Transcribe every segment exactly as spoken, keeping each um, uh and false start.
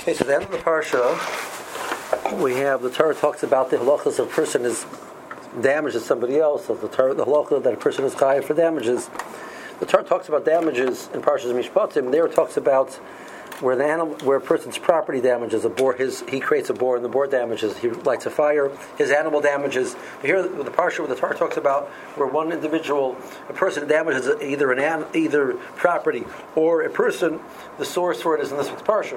Okay, so at the end of the parsha, we have the Torah talks about the halachas of a person is damaged to somebody else. So the Torah, the halacha that a person is chayav for damages. The Torah talks about damages in Parshas Mishpatim. There it talks about where the animal, where a person's property damages a boar. His he creates a boar and the boar damages. He lights a fire. His animal damages. Here, the parsha where the Torah talks about where one individual, a person damages either an an, either property or a person. The source for it is in this week's parsha.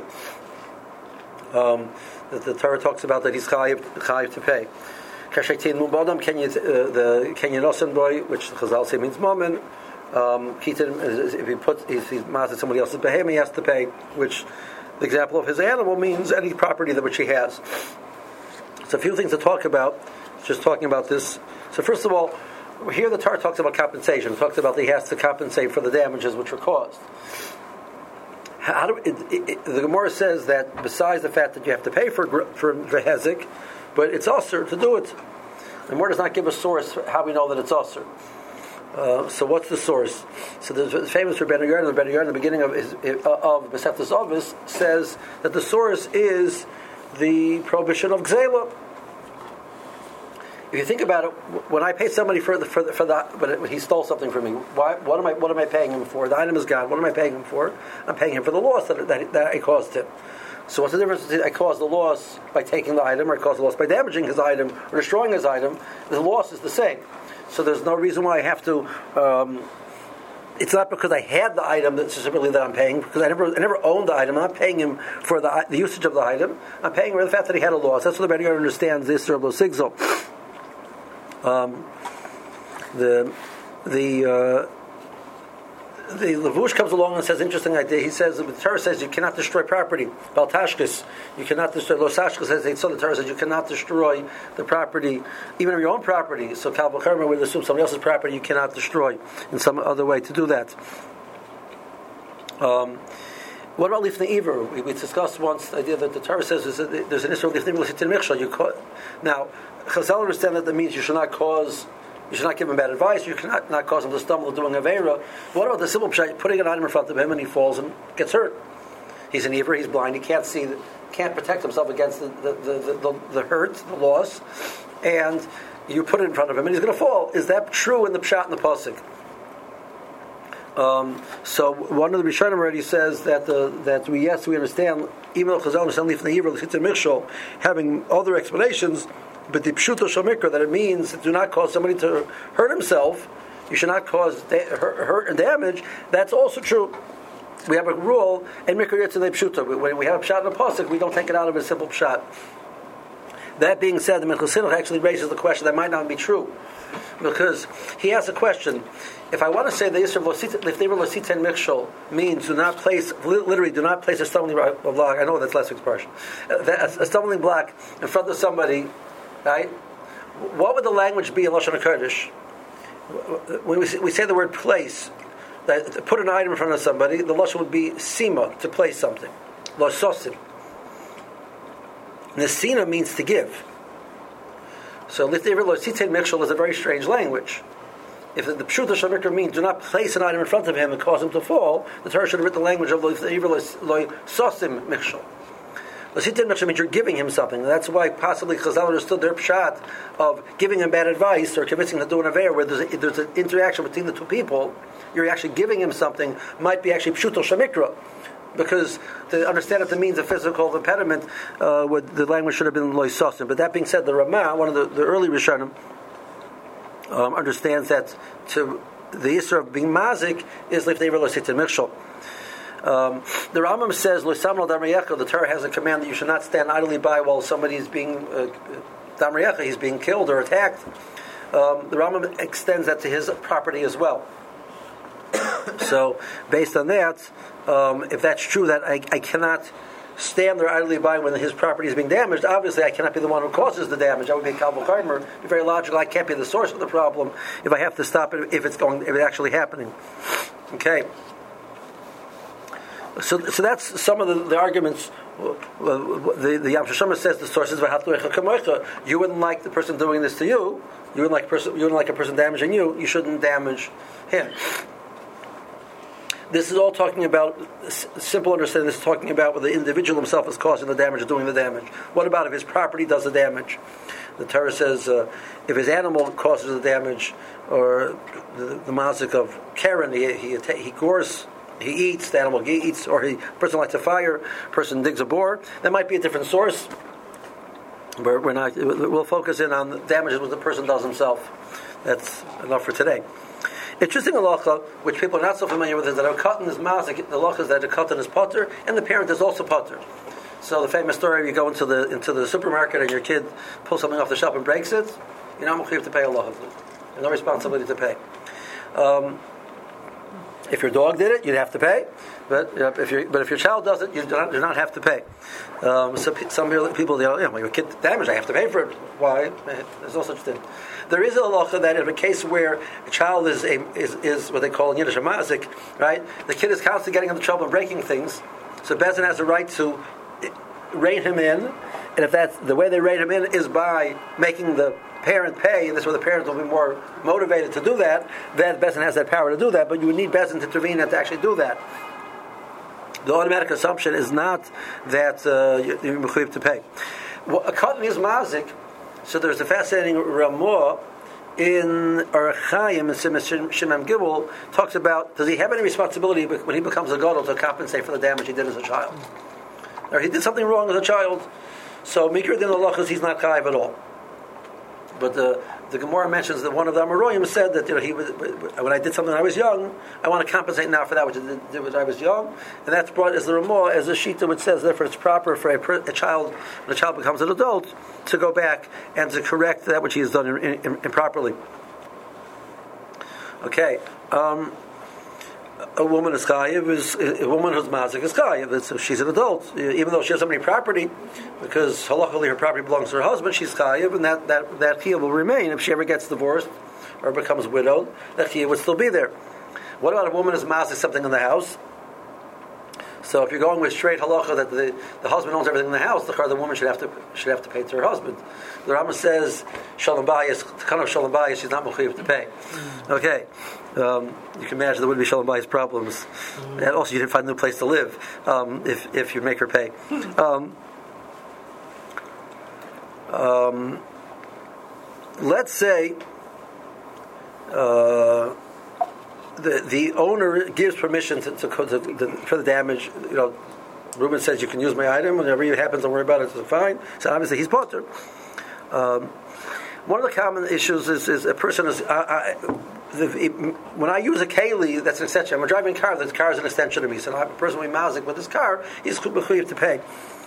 Um, the, the Torah talks about that he's chayiv, chayiv to pay. Kashaytin mubadam the kenyan boy, which Chazal say means moment. Um, if he puts if he masses somebody else's behemoth, he has to pay. Which the example of his animal means any property that which he has. So a few things to talk about. Just talking about this. So first of all, here the Torah talks about compensation. It talks about that he has to compensate for the damages which were caused. How do, it, it, it, the Gemara says that besides the fact that you have to pay for for, for hezek, but it's usher to do it. The Gemara does not give a source for how we know that it's usher. Uh, so what's the source? So the famous for Ben Yehuda, the Ben Yehuda in the beginning of his, of Beseftas Ovis says that the source is the prohibition of Gzela. If you think about it, when I pay somebody for the for the, for the but he stole something from me, why? What am I? What am I paying him for? The item is gone. What am I paying him for? I'm paying him for the loss that that, that I caused him. So what's the difference? I caused the loss by taking the item, or I caused the loss by damaging his item or destroying his item. The loss is the same. So there's no reason why I have to. Um, it's not because I had the item that's specifically that I'm paying, because I never I never owned the item. I'm not paying him for the the usage of the item. I'm paying him for the fact that he had a loss. That's what the Ben Yehuda understands this Rabbi Sigzol. Um, the the uh, the Levush comes along and says interesting idea. He says the Torah says you cannot destroy property. Baltashkis, you cannot destroy. Losashkis says so the Torah says you cannot destroy the property, even of your own property. So Kal V'Chomer would assume somebody else's property you cannot destroy in some other way to do that. Um, What about lifnei iver? We, we discussed once the idea that the Torah says there's, a, there's an issue of lifnei l'sitin michshol. You ca- now Chazal understand that that means you should not cause, you should not give him bad advice. You cannot not cause him to stumble doing avera. What about the simple pshat? Putting an item in front of him and he falls and gets hurt. He's an iver. He's blind. He can't see. Can't protect himself against the the, the, the, the, the hurt, the loss, and you put it in front of him and he's going to fall. Is that true in the pshat and the pasuk? Um, so one of the Rishonim already says that the, that we yes we understand even though Chazal understand lifnei iver l'sitin michshol having other explanations, but the pshuto shel mikra that it means do not cause somebody to hurt himself. You should not cause da- hurt, hurt and damage. That's also true. We have a rule in mikra yitzei pshuto. When we have a pshat and a pasuk, we don't take it out of a simple pshat. That being said, the Minchas Chinuch actually raises the question that might not be true, because he asks a question. If I want to say the Yisrael Lifnei L'Sitin Michshol means do not place, literally do not place a stumbling block. I know that's last week's parsha. A stumbling block in front of somebody, right? What would the language be in Lashon HaKodesh? When we say the word place, that to put an item in front of somebody, the Lashon would be sima, to place something. Lososim. Nesina means to give. So Lifnei L'Sitin Michshol is a very strange language. If the pshuta shel mikra means do not place an item in front of him and cause him to fall, the Torah should have written the language of loy sosim mikshol. L'sitin mikshol means you're giving him something. And that's why possibly Chazal understood their pshat of giving him bad advice or convincing him to do an aver, where there's, a, there's an interaction between the two people. You're actually giving him something. Might be actually pshuta shel mikra, because to understand if it means a physical impediment, uh, the language should have been loy sosim. But that being said, the Ramah, one of the, the early Rishonim, Um, understands that to the Yisra of being mazik is lifnei iver l'sitin michshol. Um, the Rambam says lo'samro damriyecha. The Torah has a command that you should not stand idly by while somebody is being uh, damriyecha, he's being killed or attacked. Um, the Rambam extends that to his property as well. So, based on that, um, if that's true, that I, I cannot stand there idly by when his property is being damaged, obviously I cannot be the one who causes the damage. That would be Kal V'Chomer. It'd be very logical. I can't be the source of the problem if I have to stop it if it's going if it's actually happening. Okay. So, so that's some of the, the arguments. The the Yam Shashama says the source is you wouldn't like the person doing this to you. You wouldn't like person. You wouldn't like a person damaging you. You shouldn't damage him. This is all talking about, simple understanding, this is talking about whether the individual himself is causing the damage or doing the damage. What about if his property does the damage? The Torah says uh, if his animal causes the damage, or the, the mazik of Karen, he, he, he gores, he eats, the animal he eats, or he person lights a fire, person digs a bore, that might be a different source. But we're not, we'll focus in on the damages what the person does himself. That's enough for today. Interesting halacha, which people are not so familiar with, is that a cotton is mazik. The halacha is that a cotton is potter, and the parent is also potter. So the famous story: you go into the into the supermarket and your kid pulls something off the shelf and breaks it. You're not mechuyev to pay halacha. There's no responsibility to pay. Um, if your dog did it, you'd have to pay. But you know, if your but if your child does it, you do not, do not have to pay. Um, so some people, you know, you know, your kid damaged, I have to pay for it. Why? There's no such thing. There is a halacha that in a case where a child is a, is, is what they call in Yiddish a mazik, right? The kid is constantly getting into trouble and breaking things. So Bezdin has a right to rein him in, and if that's the way they rein him in is by making the parent pay, and this way the parent will be more motivated to do that, then Bezdin has that power to do that. But you would need Bezdin to intervene and to actually do that. The automatic assumption is not that uh, you're mechuyev to pay. Well, a cotton is mazik. So there's a fascinating Ramah in Orach Chaim and Shimon Gimel talks about, does he have any responsibility when he becomes a gadol to compensate for the damage he did as a child? Or he did something wrong as a child, so Mikra din halachas he's not chayiv at all. But the the Gemara mentions that one of the Amoraim said that you know he was, when I did something when I was young, I want to compensate now for that which I did when I was young, and that's brought as the Ramah as a shita which says therefore it's proper for a, a child when a child becomes an adult to go back and to correct that which he has done in, in, improperly. Okay. Um, A woman is chayiv is a woman who's mazik is chayiv. So she's an adult, even though she has so many property, because halachically her property belongs to her husband. She's chayiv, and that that that chiyuv will remain if she ever gets divorced or becomes widowed. That chiyuv would still be there. What about a woman who's mazik something in the house? So if you're going with straight halacha that the, the husband owns everything in the house, the the woman should have to should have to pay to her husband. The Rambam says shalom bayis, kind of shalom bayis, she's not mechuyev to pay. Okay, um, you can imagine there would be shalom bayis problems, and also you didn't find a new place to live um, if if you make her pay. Um, um, let's say. Uh, The the owner gives permission to, to, to, to for the damage. You know, Reuben says you can use my item. Whenever it happens, don't worry about it. It's fine. So obviously he's potter. Um, one of the common issues is, is a person is I, I, the, it, when I use a keli, that's an extension. I'm driving a car. This car is an extension of me. So I have a person with mazik with his car. He's mechuyev to pay.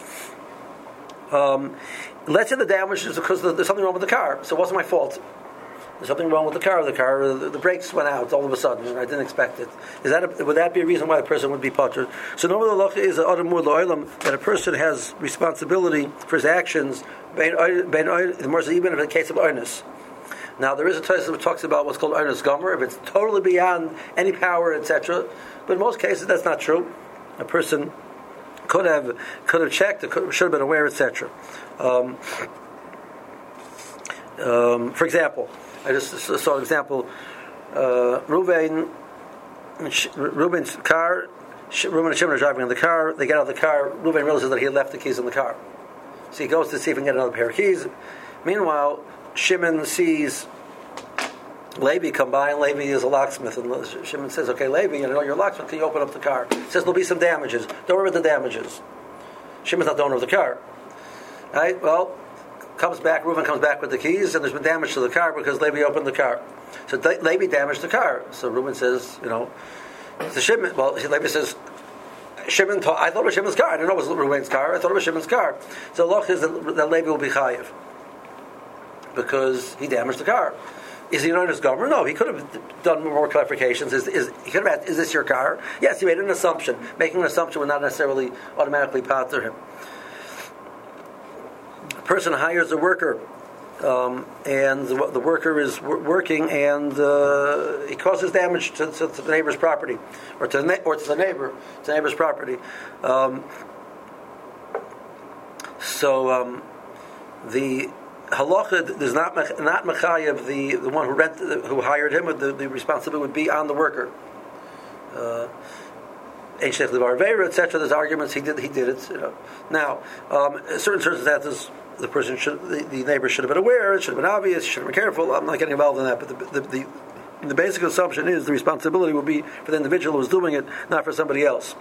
Um, let's say the damage is because there's something wrong with the car. So it wasn't my fault. There's something wrong with the car. The car, the, the brakes went out all of a sudden. I didn't expect it. Is that a, would that be a reason why a person would be potter? So normally the halacha is that a person has responsibility for his actions. Even in the case of oinus. Now there is a Tosfos that talks about what's called oinus gomer, if it's totally beyond any power, et cetera. But in most cases that's not true. A person could have could have checked, could, should have been aware, et cetera. Um, um, for example. I just saw an example. Uh, Reuven, Reuven's car. Reuven and Shimon are driving in the car. They get out of the car. Reuven realizes that he had left the keys in the car, so he goes to see if he can get another pair of keys. Meanwhile, Shimon sees Levi come by, and Levi is a locksmith. And Shimon says, "Okay, Levi, you know you're a locksmith. Can you open up the car?" He says, "There'll be some damages. Don't worry about the damages." Shimon's not the owner of the car. All right? Well. Comes back, Reuven comes back with the keys, and there's been damage to the car because Levi opened the car. So Levi damaged the car. So Reuven says, you know, it's Shimon. Well, Levi says, Shimon. Told, I thought it was Shimon's car. I didn't know it was Reuven's car. I thought it was Shimon's car. So the loch is that, that Levi will be chayiv because he damaged the car. Is he known as gomer? No, he could have done more clarifications. Is, is he could have asked, is this your car? Yes, he made an assumption. Making an assumption would not necessarily automatically pater him. A person hires a worker, um, and the, the worker is w- working, and uh, he causes damage to, to, to the neighbor's property, or to the na- or to the neighbor, to the neighbor's property. Um, so um, the halacha is not not mechayev the the one who rent who hired him. The, the responsibility would be on the worker. Uh, et cetera. There's arguments he did he did it. You know. Now, um, certain circumstances, the person should, the, the neighbor should have been aware. It should have been obvious. Should have been careful. I'm not getting involved in that, but the the, the the basic assumption is the responsibility will be for the individual who's doing it, not for somebody else.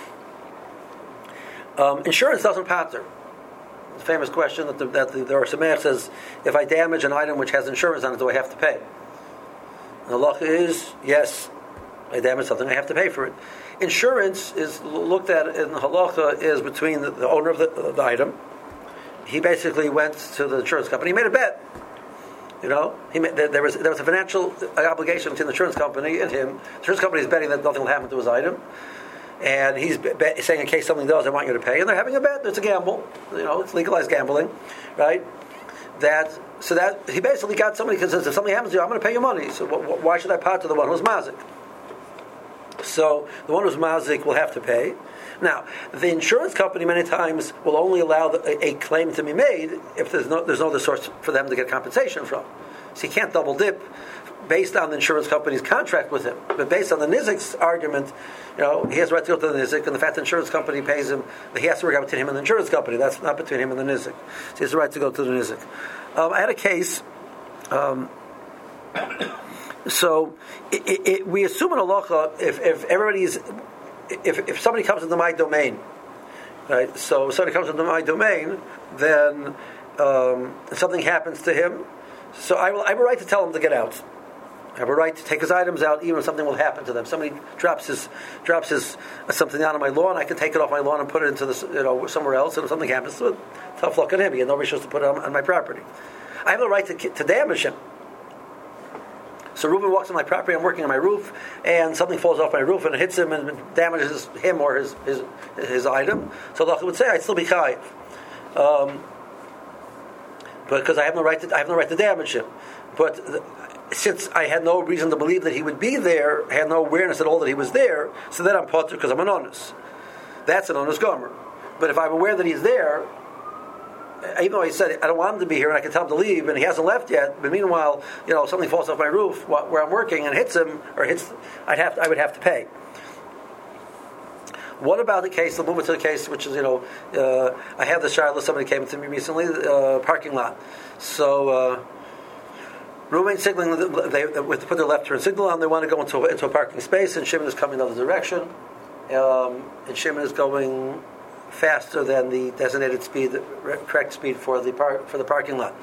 Um, insurance doesn't pater. The famous question that the, that the, the Or Sameach says: if I damage an item which has insurance on it, do I have to pay? And the halacha is yes. I damage something, I have to pay for it. Insurance is looked at in the halacha is between the, the owner of the, uh, the item. He basically went to the insurance company. He made a bet. You know, he made, there, there was there was a financial obligation between the insurance company and him. The insurance company is betting that nothing will happen to his item, and he's bet, saying in case something does, I want you to pay. And they're having a bet. It's a gamble. You know, it's legalized gambling, right? That so that he basically got somebody because if something happens to you, I'm going to pay you money. So wh- why should I part to the one who's mazik? So the one who's mazik will have to pay. Now, the insurance company many times will only allow the, a, a claim to be made if there's no there's no other source for them to get compensation from. So you can't double dip based on the insurance company's contract with him. But based on the nizik's argument, you know, he has the right to go to the nizik, and the fact the insurance company pays him, he has to work out between him and the insurance company. That's not between him and the nizik. So he has the right to go to the nizik. Um, I had a case. Um, so it, it, it, we assume in halacha if if everybody's if if somebody comes into my domain, right? So if somebody comes into my domain, then um, something happens to him. So I will I have a right to tell him to get out. I have a right to take his items out, even if something will happen to them. Somebody drops his drops his uh, something out on my lawn, I can take it off my lawn and put it into the, you know, somewhere else. And if something happens to it, tough luck on him. He had no reason to put it on, on my property. I have the right to to damage him. So Reuben walks on my property. I'm working on my roof, and something falls off my roof and it hits him and damages him or his his his item. So Allah would say, I'd still be chayiv, um, because I have no right to I have no right to damage him. But the, since I had no reason to believe that he would be there, I had no awareness at all that he was there, so then I'm potter because I'm an onus. That's an onus gomer. But if I'm aware that he's there, even though he said I don't want him to be here and I can tell him to leave and he hasn't left yet, but meanwhile, you know, something falls off my roof where I'm working and hits him or hits, I'd have to, I would have to pay. What about the case? We'll move it to the case, which is, you know, uh, I have the shiloh. Somebody came to me recently, uh, parking lot. So. Uh, Reuben signaling, they, they put their left turn signal on. They want to go into a, into a parking space, and Shimon is coming the other direction. Um, and Shimon is going faster than the designated speed, the correct speed for the par, for the parking lot.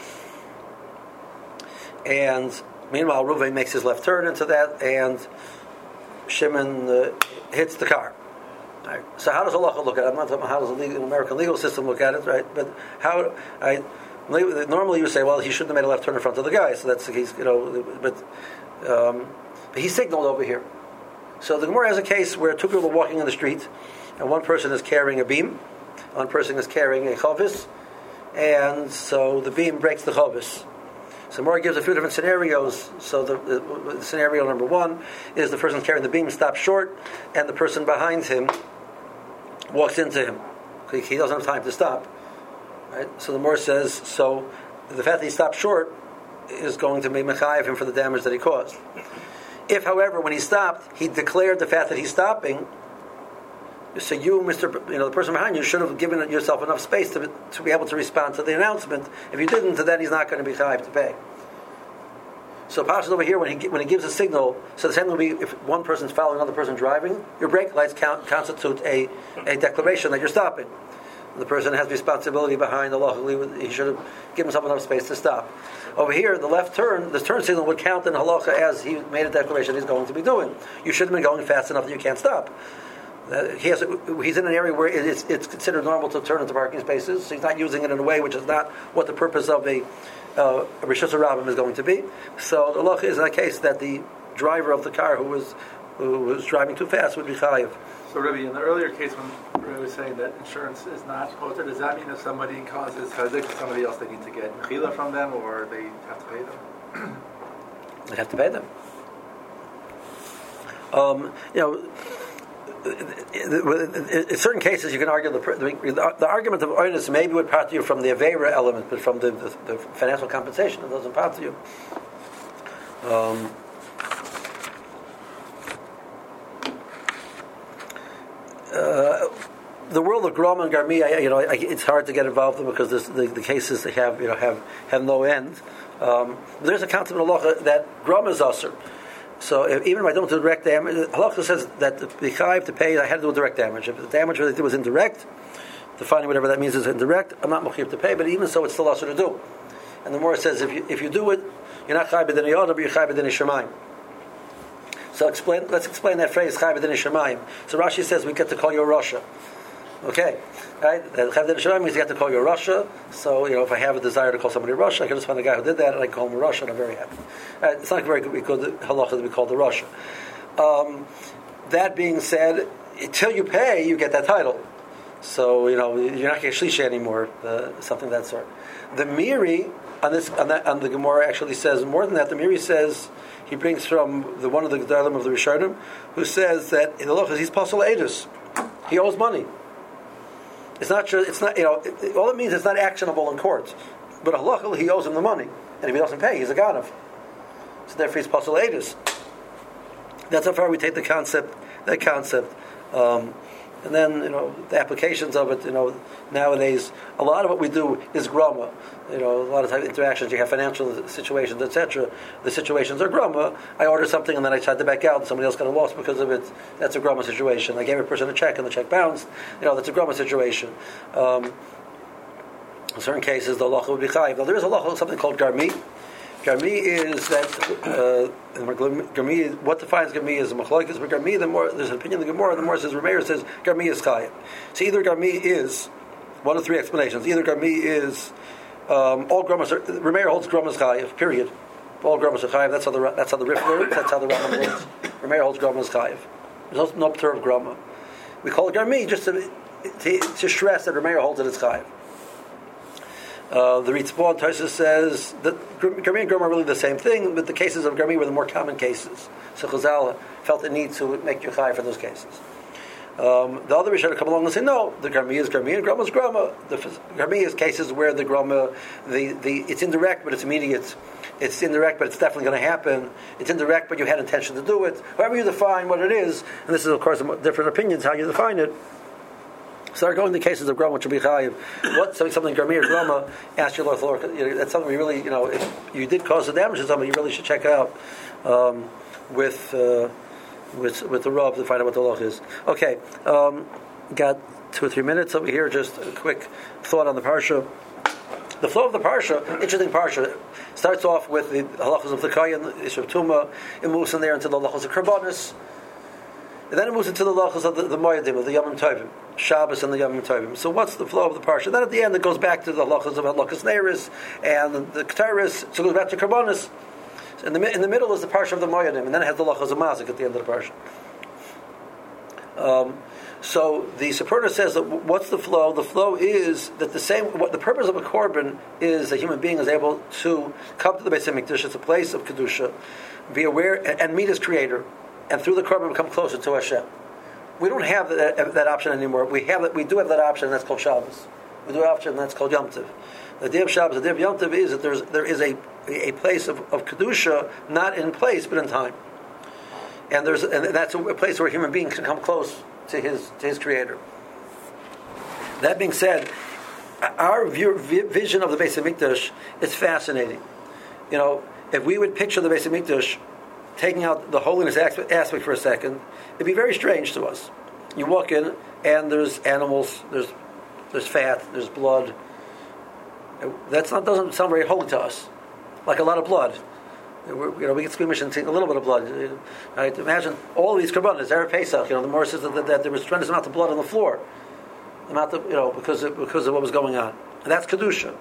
And meanwhile, Reuben makes his left turn into that, and Shimon uh, hits the car. Right. So how does halacha look at it? I'm not talking about how does the legal, American legal system look at it, right? But how? I, Normally, you would say, "Well, he shouldn't have made a left turn in front of the guy." So that's the case, you know. But, um, but he signaled over here. So the Gemara has a case where two people are walking in the street, and one person is carrying a beam, one person is carrying a chavis, and so the beam breaks the chavis. So the Gemara gives a few different scenarios. So the, the, the scenario number one is the person carrying the beam stops short, and the person behind him walks into him. He doesn't have time to stop. Right? So the Gemara says, so the fact that he stopped short is going to make mechayiv him for the damage that he caused. If, however, when he stopped, he declared the fact that he's stopping, so you, Mister, you know, the person behind you, should have given yourself enough space to to be able to respond to the announcement. If you didn't, then he's not going to be chayiv to pay. So Pasha's over here, when he when he gives a signal, so the same will be if one person's following another person driving, your brake lights count, constitute a, a declaration that you're stopping. The person has responsibility behind the law. He should have given himself enough space to stop. Over here, the left turn, the turn signal would count in halacha as he made a declaration he's going to be doing. You should have been going fast enough that you can't stop. Uh, he has, he's in an area where it's, it's considered normal to turn into parking spaces, so he's not using it in a way which is not what the purpose of a, uh, a Rishus Rabbim is going to be. So the halacha is in that case that the driver of the car who was who was driving too fast would be chayiv. So, Rabbi, in the earlier case when Rabbi was saying that insurance is not poter, does that mean if somebody causes chazik to somebody else, they need to get mechila from them, or they have to pay them? They have to pay them. Um, you know, in certain cases, you can argue the the, the argument of oinus maybe would part you from the avera element, but from the, the, the financial compensation, it doesn't part you. Um, uh, the world of Groma and Garmi, I, you know, I, it's hard to get involved in because the, the cases they have, you know, have have no end. Um, there's a concept in halacha that Groma is usher. So if, even if I don't do direct damage, halacha says that the chayiv to pay, I had to do direct damage. If the damage that I did was indirect, defining whatever that means is indirect, I'm not mechuyev to pay. But even so, it's still usher to do. And the Gemara says if you if you do it, you're not chayiv b'dinei yada, but you're chayiv b'dinei shemayim. So explain. Let's explain that phrase chayiv b'dinei shemayim. So Rashi says we get to call you a Rasha. Okay, right? Chayiv b'dinei shemayim means you get to call you a Rasha. So you know, if I have a desire to call somebody a Rasha, I can just find a guy who did that and I call him a Rasha, and I'm very happy. Right? It's not very good because halacha to be called a Rasha. Um, that being said, until you pay, you get that title. So you know you're not getting shlisha anymore. Uh, something of that sort. The Miri on this on, that, on the Gemara actually says more than that. The Miri says he brings from the one of the Gedalim of the Rishonim who says that in the Lochas he's Pasal Edus. He owes money. It's not sure. It's not you know. It, all it means it's not actionable in court. But halachah he owes him the money, and if he doesn't pay, he's a ganav. So therefore he's Pasal Edus. That's how far we take the concept. That concept. Um, And then, you know, the applications of it, you know, nowadays, a lot of what we do is groma. You know, a lot of interactions, you have financial situations, et cetera. The situations are groma. I order something and then I tried to back out and somebody else got a loss because of it. That's a groma situation. I gave a person a check and the check bounced. You know, that's a groma situation. Um, in certain cases, the halacha would be chayiv. Now, there is a halacha, something called garmi. Garmi is that uh, Garmi. What defines Garmi is a machlokes. But Garmi, the more there's an opinion in the Gemara. The more says Rameir says Garmi is chayiv. So either Garmi is one of three explanations. Either Garmi is um, all Gramas. Rameir holds Gramas chayiv. Period. All Gramas are chayiv. That's how the that's how the Rif learns. That's how the Rambam learns. Rameir holds Gramas chayiv. There's no term of Grama. We call it Garmi just to to, to stress that Rameir holds it as chayiv. Uh, the Ritzvah Tosfos says that Garmi and Groma are really the same thing, but the cases of Garmi were the more common cases. So Chazal felt the need to make you chai for those cases. Um, the other Rishonim come along and say, no, the Garmi is Garmi and Groma is Groma. The Garmi is cases where the Groma, the, the, it's indirect but it's immediate. It's indirect but it's definitely going to happen. It's indirect but you had intention to do it. However you define what it is, and this is of course different opinions how you define it. Start going to cases of Groma, which will be chayiv. What something Garmi or Groma? Ask your Lord. You know, that's something we really, you know, if you did cause the damage to somebody, you really should check out um, with uh, with with the Rav to find out what the law is. Okay, um, got two or three minutes over here. Just a quick thought on the parsha. The flow of the parsha, interesting parsha, starts off with the halachos of the Kayan, Ishav Tuma. It moves in there into the halachos of Karbonis. And then it moves into the halachos of the, the Moedim, of the Yom Tovim, Shabbos and the Yom Tovim. So what's the flow of the parsha? Then at the end it goes back to the halachos of halachos Neiris and the, the Ketores, so it goes back to Karbonis. In the, in the middle is the parsha of the Moedim, and then it has the halachos of Mazik at the end of the parsha. Um, so the Sephirah says that what's the flow? The flow is that the same. What the purpose of a korban is, a human being is able to come to the Beis Hamikdash. It's a place of kedusha, be aware and, and meet his Creator, and through the korban become closer to Hashem. We don't have that, that option anymore. We have that. We do have that option, and that's called Shabbos. We do have an option, and that's called Yom Tov. The day of Shabbos, the day of Yom Tov is that there's there is a a place of, of kedusha, not in place but in time, and there's and that's a place where a human being can come close to his to his Creator. That being said, our view, vision of the Beis Hamikdash is fascinating. You know, if we would picture the Beis Hamikdash, taking out the holiness aspect for a second, it'd be very strange to us. You walk in, and there's animals, there's there's fat, there's blood. That's not doesn't sound very holy to us, like a lot of blood. We're, you know, we get squeamish and see a little bit of blood. Right? Imagine all these korbanos, Erev Pesach. You know, the Morah says that, that there was a tremendous amount of blood on the floor, amount of, you know, because of, because of what was going on. And that's kedusha.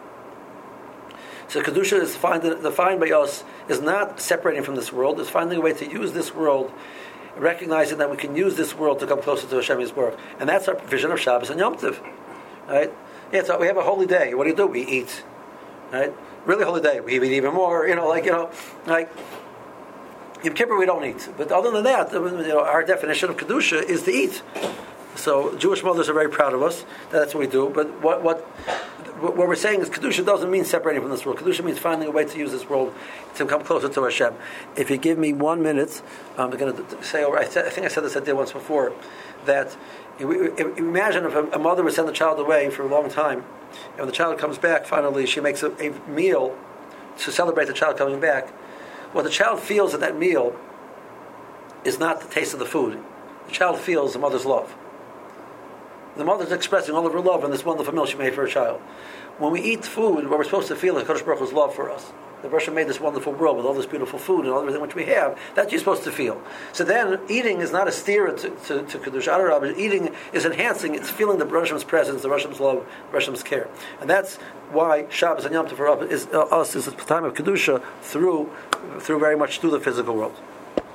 So kedusha is defined, defined by us is not separating from this world. It's finding a way to use this world, recognizing that we can use this world to come closer to Hashem Yisborach. And that's our vision of Shabbos and Yom Tov. Right? Yeah, so we have a holy day. What do you do? We eat. Right? Really holy day. We eat even more. You know, like you know, like Yom Kippur we don't eat. But other than that, you know, our definition of kedusha is to eat. So Jewish mothers are very proud of us. That's what we do. But what what what we're saying is kedusha doesn't mean separating from this world. Kedusha means finding a way to use this world to come closer to Hashem. If you give me one minute, I'm going to say over. I, said, I think I said this I did once before, that Imagine if a mother would send the child away for a long time, and when the child comes back, finally she makes a, a meal to celebrate the child coming back. What the child feels at that meal is not the taste of the food. The child feels the mother's love. The mother's expressing all of her love in this wonderful meal she made for her child. When we eat food, what we're supposed to feel is HaKadosh Baruch Hu's love for us. The Baruch Hu made this wonderful world with all this beautiful food and all everything which we have. That's what you're supposed to feel. So then, eating is not a steer to, to, to Kedusha Adorah, but eating is enhancing, it's feeling the Baruch Hu's presence, the Baruch Hu's love, the Baruch Hu's care. And that's why Shabbos and Yom Tov for us is, uh, us is a time of Kedusha through, through very much through the physical world.